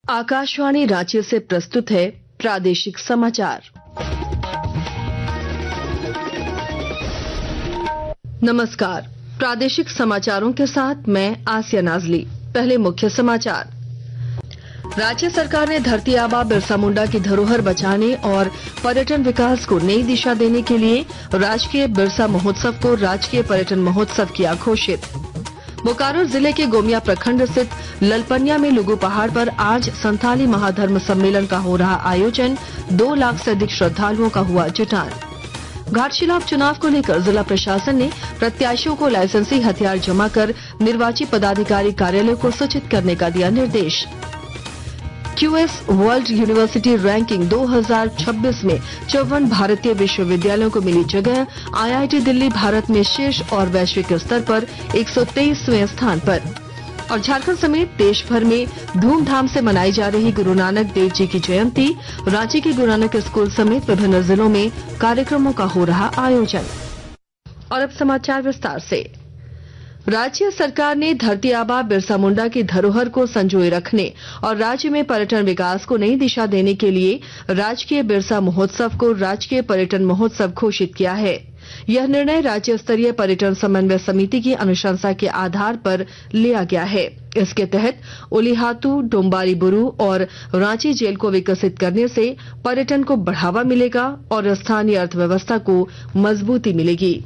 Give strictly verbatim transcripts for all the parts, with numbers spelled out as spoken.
आकाशवाणी रांची से प्रस्तुत है प्रादेशिक समाचार। नमस्कार, प्रादेशिक समाचारों के साथ मैं आसिया नाजली। पहले मुख्य समाचार। राज्य सरकार ने धरती आबा बिरसा मुंडा की धरोहर बचाने और पर्यटन विकास को नई दिशा देने के लिए राजकीय बिरसा महोत्सव को राजकीय पर्यटन महोत्सव किया घोषित। बोकारो जिले के गोमिया प्रखंड स्थित ललपनिया में लुगु पहाड़ पर आज संथाली महाधर्म सम्मेलन का हो रहा आयोजन। दो लाख से अधिक श्रद्धालुओं का हुआ जुटान। घाटशिला उपचुनाव को लेकर जिला प्रशासन ने प्रत्याशियों को लाइसेंसी हथियार जमा कर निर्वाची पदाधिकारी कार्यालय को सूचित करने का दिया निर्देश। क्यूएस वर्ल्ड यूनिवर्सिटी रैंकिंग दो हज़ार छब्बीस में चौवन भारतीय विश्वविद्यालयों को मिली जगह। आईआईटी दिल्ली भारत में शीर्ष और वैश्विक स्तर पर एक सौ तेईसवें स्थान पर। और झारखंड समेत देश भर में धूमधाम से मनाई जा रही गुरु नानक देव जी की जयंती। रांची के गुरु नानक स्कूल समेत विभिन्न जिलों में कार्यक्रमों का हो रहा आयोजन। और अब समाचार विस्तार से। राज्य सरकार ने धरती आबा बिरसा मुंडा की धरोहर को संजोए रखने और राज्य में पर्यटन विकास को नई दिशा देने के लिए राजकीय बिरसा महोत्सव को राजकीय पर्यटन महोत्सव घोषित किया है। यह निर्णय राज्य स्तरीय पर्यटन समन्वय समिति की अनुशंसा के आधार पर लिया गया है। इसके तहत उलिहातू, डोम्बारी बुरू और रांची जेल को विकसित करने से पर्यटन को बढ़ावा मिलेगा और स्थानीय अर्थव्यवस्था को मजबूती मिलेगी।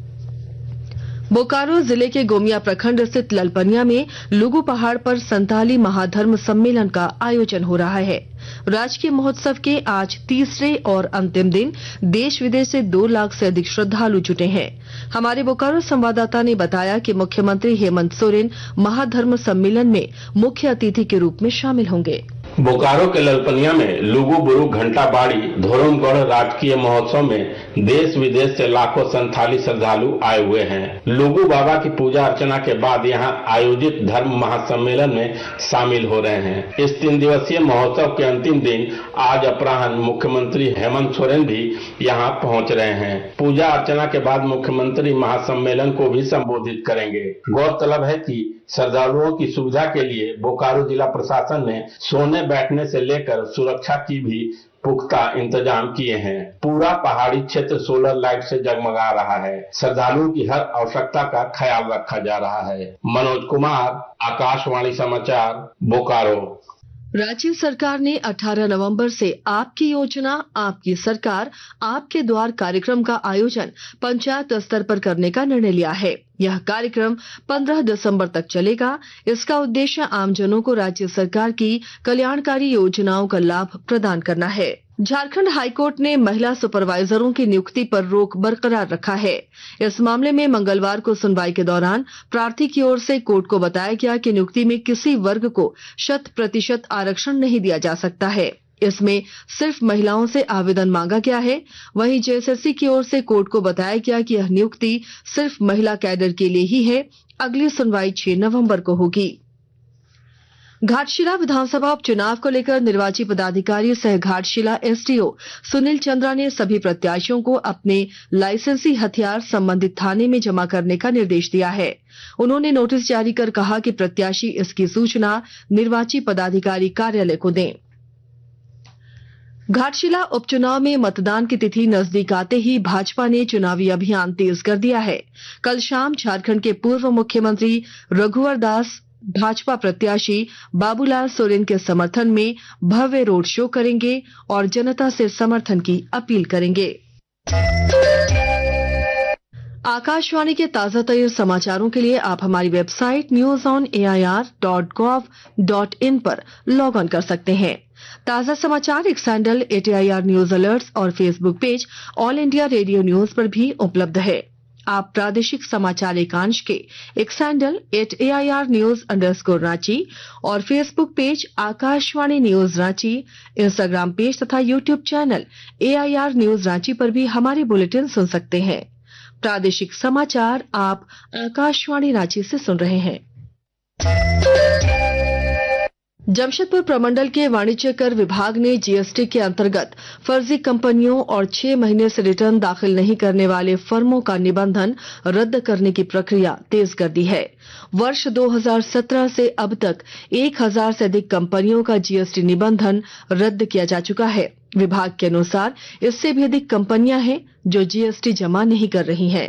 बोकारो जिले के गोमिया प्रखंड स्थित ललपनिया में लुगु पहाड़ पर संताली महाधर्म सम्मेलन का आयोजन हो रहा है। राजकीय महोत्सव के आज तीसरे और अंतिम दिन देश विदेश से दो लाख से अधिक श्रद्धालु जुटे हैं। हमारे बोकारो संवाददाता ने बताया कि मुख्यमंत्री हेमंत सोरेन महाधर्म सम्मेलन में मुख्य अतिथि के रूप में शामिल होंगे। बोकारो के ललपनिया में लुगु बुरु घंटा बाड़ी धोरमगढ़ राजकीय महोत्सव में देश विदेश से लाखों संथाली श्रद्धालु आए हुए हैं। लुगु बाबा की पूजा अर्चना के बाद यहां आयोजित धर्म महासम्मेलन में शामिल हो रहे हैं। इस तीन दिवसीय महोत्सव के अंतिम दिन आज अपराह्न मुख्यमंत्री हेमंत सोरेन भी यहां पहुंच रहे हैं। पूजा अर्चना के बाद मुख्यमंत्री महासम्मेलन को भी संबोधित करेंगे। गौरतलब है कि श्रद्धालुओं की सुविधा के लिए बोकारो जिला प्रशासन ने सोने बैठने से लेकर सुरक्षा की भी पुख्ता इंतजाम किए हैं। पूरा पहाड़ी क्षेत्र सोलर लाइट से जगमगा रहा है। श्रद्धालुओं की हर आवश्यकता का ख्याल रखा जा रहा है। मनोज कुमार, आकाशवाणी समाचार, बोकारो। राज्य सरकार ने अठारह नवंबर से आपकी योजना आपकी सरकार आपके द्वार कार्यक्रम का आयोजन पंचायत स्तर पर करने का निर्णय लिया है। यह कार्यक्रम पंद्रह दिसंबर तक चलेगा। इसका उद्देश्य आमजनों को राज्य सरकार की कल्याणकारी योजनाओं का लाभ प्रदान करना है। झारखंड हाईकोर्ट ने महिला सुपरवाइजरों की नियुक्ति पर रोक बरकरार रखा है। इस मामले में मंगलवार को सुनवाई के दौरान प्रार्थी की ओर से कोर्ट को बताया गया कि नियुक्ति में किसी वर्ग को शत प्रतिशत आरक्षण नहीं दिया जा सकता है। इसमें सिर्फ महिलाओं से आवेदन मांगा गया है। वहीं जेएसएससी की ओर से कोर्ट को बताया गया कि यह नियुक्ति सिर्फ महिला कैडर के लिए ही है। अगली सुनवाई छह नवंबर को होगी। घाटशिला विधानसभा उपचुनाव को लेकर निर्वाची पदाधिकारी सह घाटशिला एसडीओ सुनील चंद्रा ने सभी प्रत्याशियों को अपने लाइसेंसी हथियार संबंधित थाने में जमा करने का निर्देश दिया है। उन्होंने नोटिस जारी कर कहा कि प्रत्याशी इसकी सूचना निर्वाची पदाधिकारी कार्यालय को दें। घाटशिला उपचुनाव में मतदान की तिथि नजदीक आते ही भाजपा ने चुनावी अभियान तेज कर दिया है। कल शाम झारखंड के पूर्व मुख्यमंत्री रघुवर दास भाजपा प्रत्याशी बाबूलाल सोरेन के समर्थन में भव्य रोड शो करेंगे और जनता से समर्थन की अपील करेंगे। आकाशवाणी के ताजा तरीन समाचारों के लिए आप हमारी website news on A I R dot gov dot in पर लॉग ऑन कर सकते हैं। ताजा समाचार X handle at A I R news alerts और Facebook page All India Radio News पर भी उपलब्ध है। आप प्रादेशिक समाचार एकांश के X handle at A I R news underscore Ranchi और Facebook page Akashvani news Ranchi, Instagram page तथा YouTube channel A I R news Ranchi पर भी हमारे बुलेटिन सुन सकते हैं। प्रादेशिक समाचार आप आकाशवाणी रांची से सुन रहे हैं। जमशेदपुर प्रमंडल के वाणिज्य कर विभाग ने जीएसटी के अंतर्गत फर्जी कंपनियों और छह महीने से रिटर्न दाखिल नहीं करने वाले फर्मों का निबंधन रद्द करने की प्रक्रिया तेज कर दी है। वर्ष दो हज़ार सत्रह से अब तक एक हज़ार से अधिक कंपनियों का जीएसटी निबंधन रद्द किया जा चुका है। विभाग के अनुसार इससे भी अधिक कंपनियां हैं जो जीएसटी जमा नहीं कर रही हैं।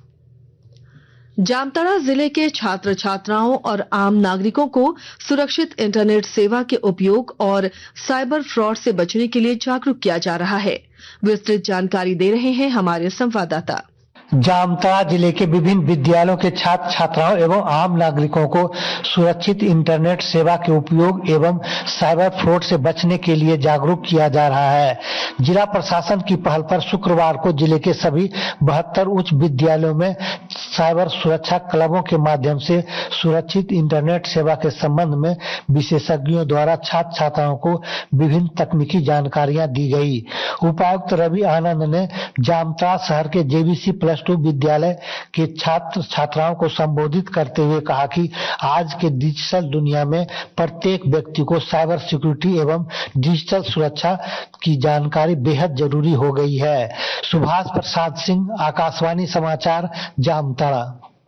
जामताड़ा जिले के छात्र छात्राओं और आम नागरिकों को सुरक्षित इंटरनेट सेवा के उपयोग और साइबर फ्रॉड से बचने के लिए जागरूक किया जा रहा है। विस्तृत जानकारी दे रहे हैं हमारे संवाददाता। जामताड़ा जिले के विभिन्न विद्यालयों के छात्र छात्राओं एवं आम नागरिकों को सुरक्षित इंटरनेट सेवा के उपयोग एवं साइबर फ्रॉड से बचने के लिए जागरूक किया जा रहा है। जिला प्रशासन की पहल पर शुक्रवार को जिले के सभी बहत्तर उच्च विद्यालयों में साइबर सुरक्षा क्लबों के माध्यम से सुरक्षित इंटरनेट सेवा के संबंध में विशेषज्ञों द्वारा छात्र छात्राओं को विभिन्न तकनीकी जानकारियां दी गई। उपायुक्त रवि आनंद ने जामताड़ा शहर के जेबीसी प्लस टू विद्यालय के छात्र छात्राओं को संबोधित करते हुए कहा कि आज के डिजिटल दुनिया में प्रत्येक व्यक्ति को साइबर सिक्योरिटी एवं डिजिटल सुरक्षा की जानकारी बेहद जरूरी हो गई है। सुभाष प्रसाद सिंह, आकाशवाणी समाचार, जामताड़ा।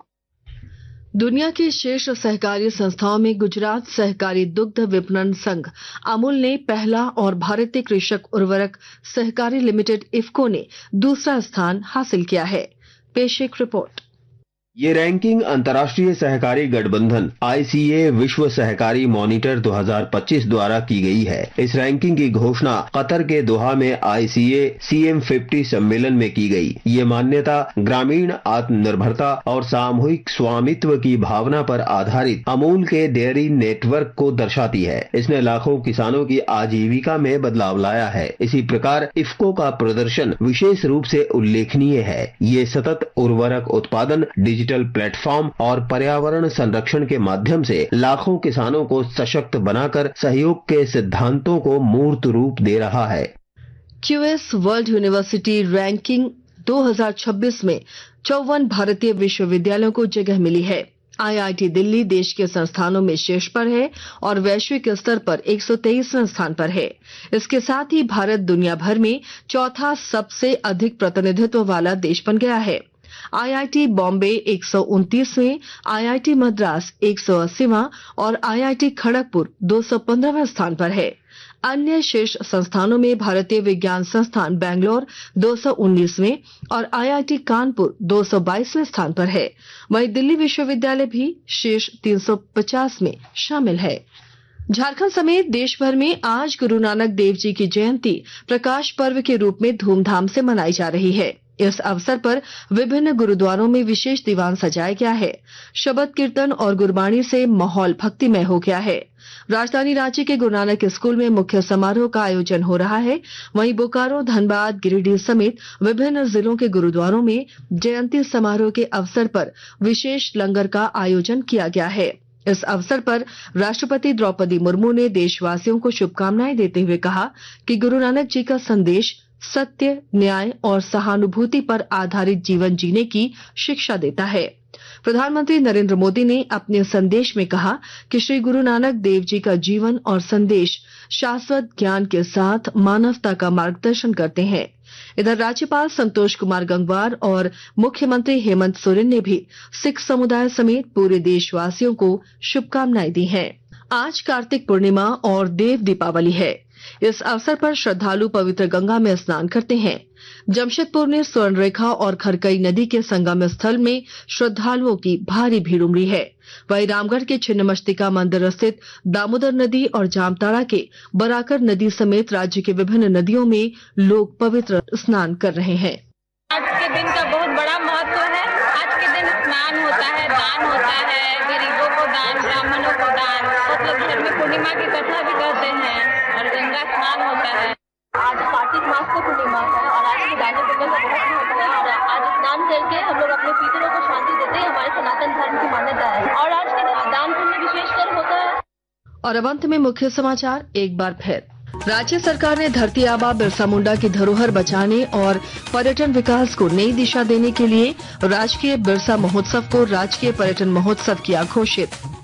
दुनिया की शीर्ष सहकारी संस्थाओं में गुजरात सहकारी दुग्ध विपणन संघ अमूल ने पहला और भारतीय कृषक उर्वरक सहकारी लिमिटेड इफ्को ने दूसरा स्थान हासिल किया है। पेश एक रिपोर्ट। ये रैंकिंग अंतर्राष्ट्रीय सहकारी गठबंधन आईसीए विश्व सहकारी मॉनिटर दो हज़ार पच्चीस द्वारा की गई है। इस रैंकिंग की घोषणा कतर के दोहा में आईसीए सीएम पचास सम्मेलन में की गई। ये मान्यता ग्रामीण आत्मनिर्भरता और सामूहिक स्वामित्व की भावना पर आधारित अमूल के डेयरी नेटवर्क को दर्शाती है। इसने लाखों किसानों की आजीविका में बदलाव लाया है। इसी प्रकार इफ्को का प्रदर्शन विशेष रूप से उल्लेखनीय है। ये सतत उर्वरक उत्पादन, डिजिटल प्लेटफॉर्म और पर्यावरण संरक्षण के माध्यम से लाखों किसानों को सशक्त बनाकर सहयोग के सिद्धांतों को मूर्त रूप दे रहा है। क्यूएस वर्ल्ड यूनिवर्सिटी रैंकिंग दो हज़ार छब्बीस में चौवन भारतीय विश्वविद्यालयों को जगह मिली है। आईआईटी दिल्ली देश के संस्थानों में शीर्ष पर है और वैश्विक स्तर पर एक सौ तेईसवें स्थान पर है। इसके साथ ही भारत दुनिया भर में चौथा सबसे अधिक प्रतिनिधित्व वाला देश बन गया है। आईआईटी बॉम्बे एक सौ उनतीसवें, आईआईटी मद्रास एक सौ अस्सीवां और आईआईटी खड़गपुर दो सौ पंद्रहवें स्थान पर है। अन्य शीर्ष संस्थानों में भारतीय विज्ञान संस्थान बैंगलोर दो सौ उन्नीसवें और आईआईटी कानपुर दो सौ बाईसवें स्थान पर है। वहीं दिल्ली विश्वविद्यालय भी शीर्ष तीन सौ पचास में शामिल है। झारखंड समेत देश भर में आज गुरु नानक देव जी की जयंती प्रकाश पर्व के रूप में धूमधाम से मनाई जा रही है। इस अवसर पर विभिन्न गुरुद्वारों में विशेष दीवान सजाया गया है। शबद कीर्तन और गुरबाणी से माहौल भक्तिमय हो गया है। राजधानी रांची के गुरु नानक स्कूल में मुख्य समारोह का आयोजन हो रहा है। वहीं बोकारो, धनबाद, गिरिडीह समेत विभिन्न जिलों के गुरुद्वारों में जयंती समारोह के अवसर पर विशेष लंगर का आयोजन किया गया है। इस अवसर पर राष्ट्रपति द्रौपदी मुर्मू ने देशवासियों को शुभकामनाएं देते हुए कहा कि गुरु नानक जी का संदेश सत्य, न्याय और सहानुभूति पर आधारित जीवन जीने की शिक्षा देता है। प्रधानमंत्री नरेंद्र मोदी ने अपने संदेश में कहा कि श्री गुरु नानक देव जी का जीवन और संदेश शाश्वत ज्ञान के साथ मानवता का मार्गदर्शन करते हैं। इधर राज्यपाल संतोष कुमार गंगवार और मुख्यमंत्री हेमंत सोरेन ने भी सिख समुदाय समेत पूरे देशवासियों को शुभकामनाएं दी हैं। आज कार्तिक पूर्णिमा और देव दीपावली है। इस अवसर पर श्रद्धालु पवित्र गंगा में स्नान करते हैं। जमशेदपुर में स्वर्ण रेखा और खरकई नदी के संगम स्थल में श्रद्धालुओं की भारी भीड़ उमड़ी है। वहीं रामगढ़ के छिन्नमस्तिका मंदिर स्थित दामोदर नदी और जामताड़ा के बराकर नदी समेत राज्य के विभिन्न नदियों में लोग पवित्र स्नान कर रहे हैं। आज के दिन का बहुत बड़ा महत्व है। आज के दिन स्नान होता है, दान होता है, गरीबों को दान, ब्राह्मणों को दान। बहुत लोग घर में पूर्णिमा की कथा भी करते हैं और गंगा स्नान होता है। आज कार्तिक मास का पूर्णिमा है और आज के दान पुण्य का बहुत महत्व है और आज स्नान करके हम लोग अपने पितरों को शांति देते हैं। हमारे सनातन धर्म की मान्यता है और आज के दिन दान पुण्य विशेषकर होता है। और अब अंत में मुख्य समाचार एक बार फिर। राज्य सरकार ने धरती आबा बिरसा मुंडा की धरोहर बचाने और पर्यटन विकास को नई दिशा देने के लिए राजकीय बिरसा महोत्सव को राजकीय पर्यटन महोत्सव किया घोषित।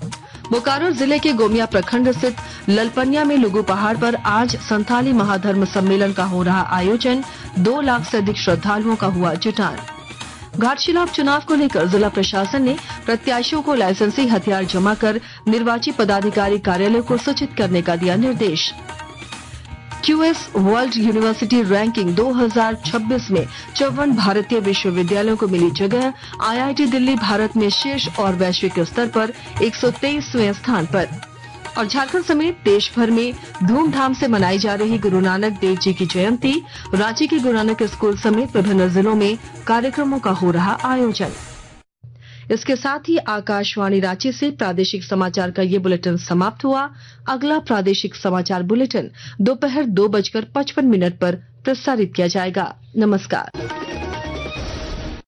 बोकारो जिले के गोमिया प्रखंड स्थित ललपनिया में लुगु पहाड़ पर आज संथाली महाधर्म सम्मेलन का हो रहा आयोजन। दो लाख से अधिक श्रद्धालुओं का हुआ जुटान। घाटशिला उपचुनाव को लेकर जिला प्रशासन ने प्रत्याशियों को लाइसेंसी हथियार जमा कर निर्वाची पदाधिकारी कार्यालय को सूचित करने का दिया निर्देश। क्यूएस वर्ल्ड यूनिवर्सिटी रैंकिंग दो हज़ार छब्बीस में चौवन भारतीय विश्वविद्यालयों को मिली जगह। आईआईटी दिल्ली भारत में शीर्ष और वैश्विक स्तर पर एक सौ तेईसवें स्थान पर। और झारखंड समेत देश भर में धूमधाम से मनाई जा रही गुरु नानक देव जी की जयंती। रांची के गुरु नानक स्कूल समेत विभिन्न जिलों में कार्यक्रमों का हो रहा आयोजन। इसके साथ ही आकाशवाणी रांची से प्रादेशिक समाचार का ये बुलेटिन समाप्त हुआ। अगला प्रादेशिक समाचार बुलेटिन दोपहर दो बजकर पचपन मिनट पर प्रसारित किया जाएगा। नमस्कार।